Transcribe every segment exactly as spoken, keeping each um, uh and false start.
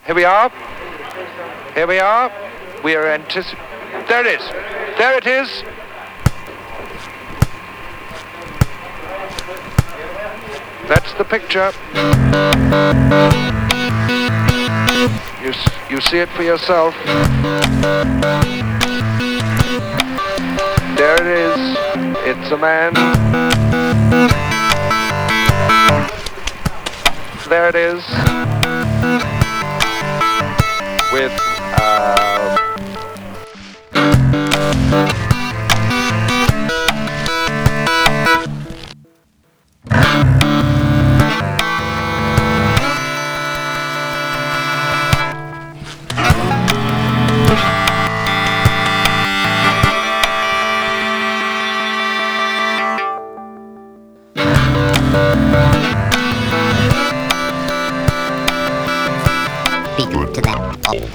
Here we are. Here we are. We are anticipating. There it is. There it is. That's the picture. You, you see it for yourself. There it is. It's a man. There it is. With uh, be good to them always.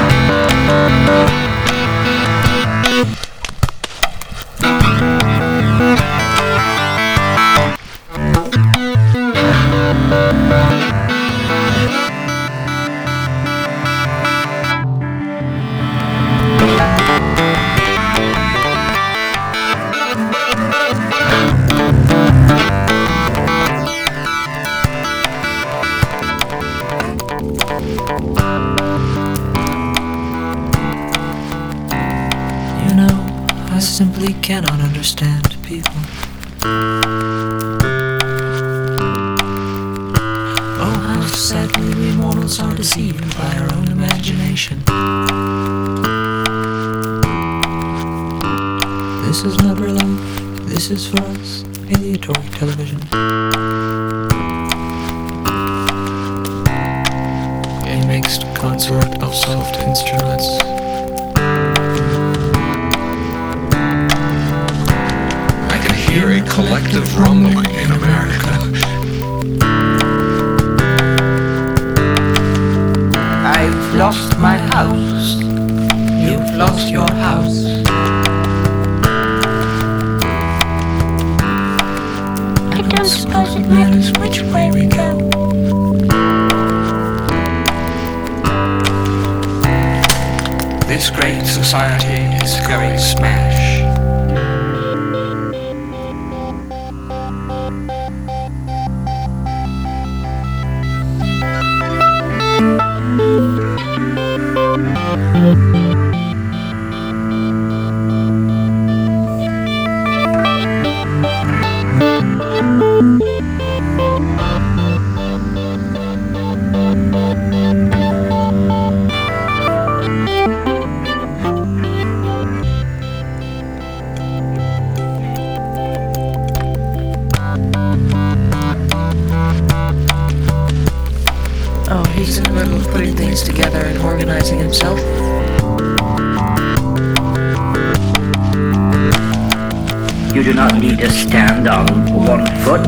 You know, I simply cannot understand people. Oh, how sadly we mortals are deceived by our own imagination. This is not real life. This is for us, aleatoric television. A mixed consort of soft instruments. Hear a collective rumbling in America. I've lost my house. You've lost your house. I don't suppose it matters which way we go. This great society is going smash. Oh, he's in the middle of putting things together and organizing himself. You do not need to stand on one foot.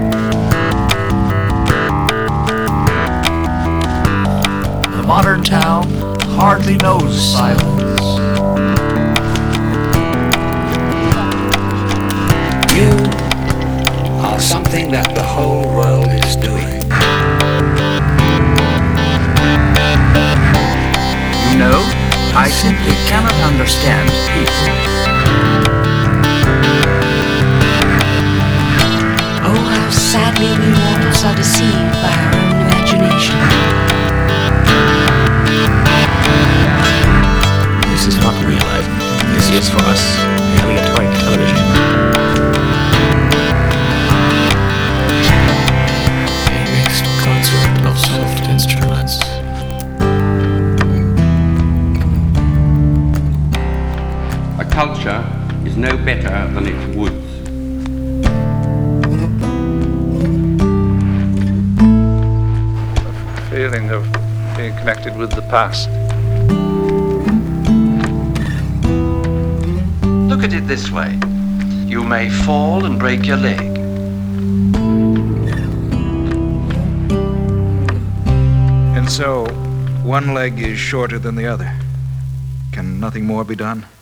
The modern town hardly knows silence. You are something that the whole world is doing. You know, I simply cannot understand people. Oh, how sadly we mortals are deceived by our own imagination. This is not real life. This is for us, aleatoric television. A mixed consort of soft instruments. A culture is no better than its woods. a feeling of being connected with the past. Look at it this way. You may fall and break your leg. And so, one leg is shorter than the other. Can nothing more be done?